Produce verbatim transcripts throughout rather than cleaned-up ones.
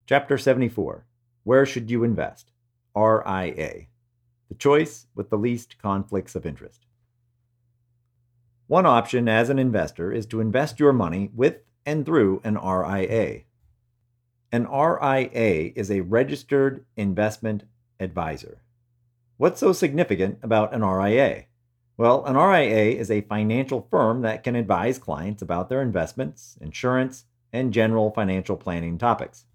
Chapter seventy-four. Where should you invest? R I A. The choice with the least conflicts of interest. One option as an investor is to invest your money with and through an R I A. An R I A is a registered investment advisor. What's so significant about an R I A? Well, an R I A is a financial firm that can advise clients about their investments, insurance, and general financial planning topics.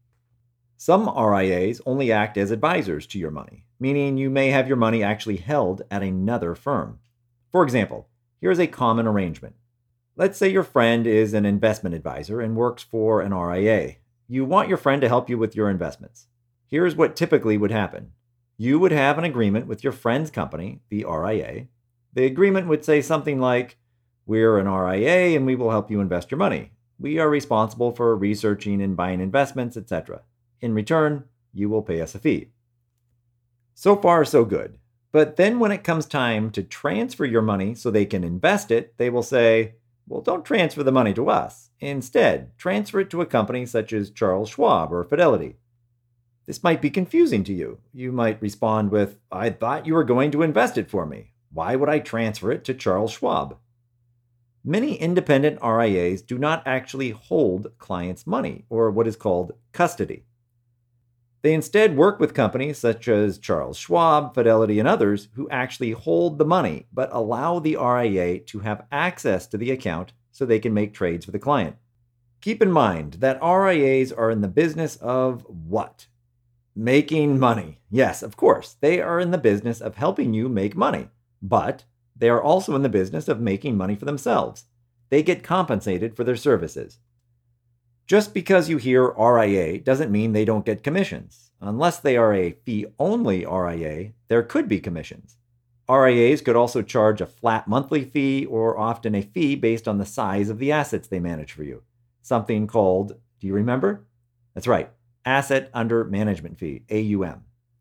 Some R I As only act as advisors to your money, meaning you may have your money actually held at another firm. For example, here's a common arrangement. Let's say your friend is an investment advisor and works for an R I A. You want your friend to help you with your investments. Here's what typically would happen. You would have an agreement with your friend's company, the R I A. The agreement would say something like, "We're an R I A and we will help you invest your money. We are responsible for researching and buying investments, et cetera. In return, you will pay us a fee." So far, so good. But then when it comes time to transfer your money so they can invest it, they will say, "Well, don't transfer the money to us. Instead, transfer it to a company such as Charles Schwab or Fidelity." This might be confusing to you. You might respond with, "I thought you were going to invest it for me. Why would I transfer it to Charles Schwab?" Many independent R I As do not actually hold clients' money, or what is called custody. They instead work with companies such as Charles Schwab, Fidelity, and others who actually hold the money, but allow the R I A to have access to the account so they can make trades for the client. Keep in mind that R I As are in the business of what? Making money. Yes, of course, they are in the business of helping you make money, but they are also in the business of making money for themselves. They get compensated for their services. Just because you hear R I A doesn't mean they don't get commissions. Unless they are a fee-only R I A, there could be commissions. R I As could also charge a flat monthly fee or often a fee based on the size of the assets they manage for you. Something called, do you remember? That's right, Asset Under Management Fee, A U M.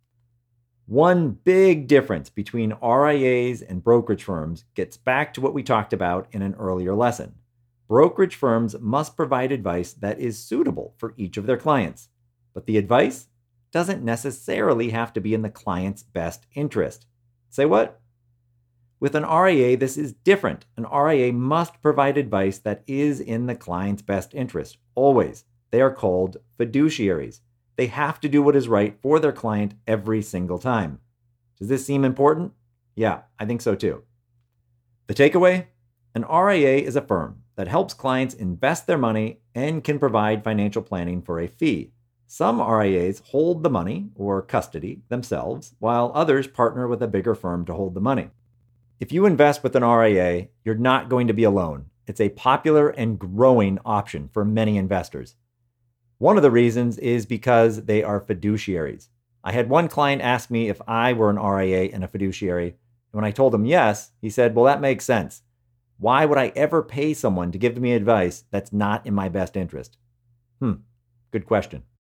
One big difference between R I As and brokerage firms gets back to what we talked about in an earlier lesson. Brokerage firms must provide advice that is suitable for each of their clients, but the advice doesn't necessarily have to be in the client's best interest. Say what? With an R I A, this is different. An R I A must provide advice that is in the client's best interest, always. They are called fiduciaries. They have to do what is right for their client every single time. Does this seem important? Yeah, I think so too. The takeaway? An R I A is a firm that helps clients invest their money and can provide financial planning for a fee. Some R I As hold the money or custody themselves, while others partner with a bigger firm to hold the money. If you invest with an R I A, you're not going to be alone. It's a popular and growing option for many investors. One of the reasons is because they are fiduciaries. I had one client ask me if I were an R I A and a fiduciary, and when I told him yes, he said, "Well, that makes sense. Why would I ever pay someone to give me advice that's not in my best interest?" Hmm, good question.